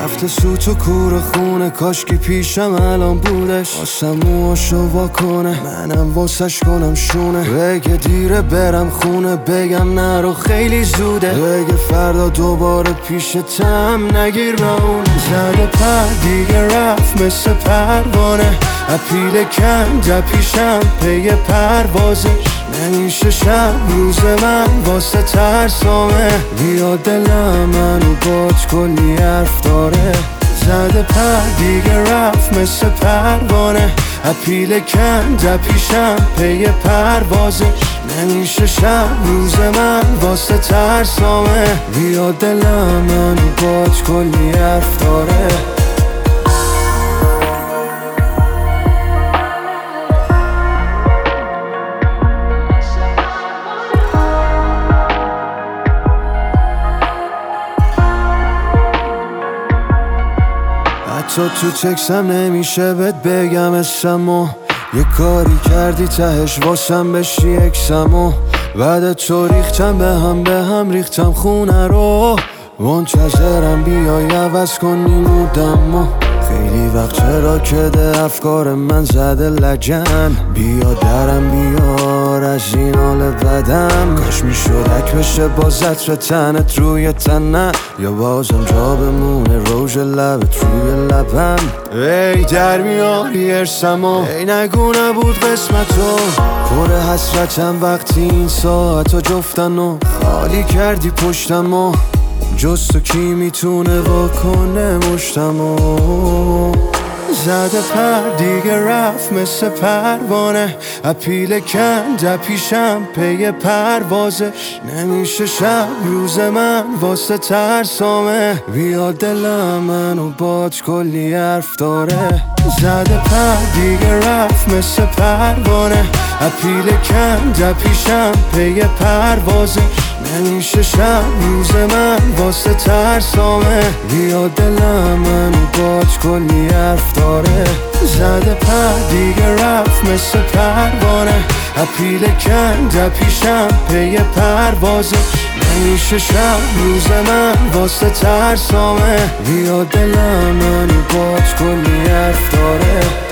رفته سوت و کور خونه، کاشکی پیشم الان بودش واسه موهاشو وا کنه، منم واسش کنم شونه. بگه دیره برم خونه، بگم نرو خیلی زوده، بگه فردا دوباره پیشتم نگیر راونه. زده پر دیگه رفت مثل پروانه، اپیل کند پیشم پی پروازش. نمیشه شب روز من واسه ترسامه، بیا دلم منو بات کلی حرف داره. زده پر دیگه رفت مثل پروانه، اپیل کند پیشم پی پروازش. نمیشه شب روز من واسه ترسامه، بیا دلم منو بات کلی حرف داره. حتی تو تکسم نمیشه بهت بگم اسمو، یه کاری کردی تهش واسم بشی اکسمو. بعد تو ریختم به هم ریختم خونه رو، منتظرم بیای عوض کنی مودمو. خیلی وقت چرا کده افکار من زده لجن، بیا درم بیار از این حال بدم. کاش میشد اک بشه با عطر تنت روی تنم، یا بازم جا بمونه روژ لبت روی لبم. ای در میاری ارسمو، ای نگو نبود قسمتو. پر حسرتم وقتی این ساعتا جفتنو خالی کردی پشتمو. جز تو کی میتونه واکنه مشتمو. زده پر دیگه رفت مثل پروانه، اپیل کند پیشم پی پروازش. نمیشه شب روز من واسه ترسامه، بیا دلم منو بات کلی حرف داره. زده پر دیگه رفت مثل پروانه، اپیل کند پیشم پی پروازش. نمیشه شب روز من واسه ترسامه، بیا دلم منو بات کلی حرف داره. زده پر دیگه رفت مثل پروانه، اپیل کند پیشم پی پروازش. نمیشه شب روز من واسه ترسامه، بیا دلم منو بات کلی حرف داره.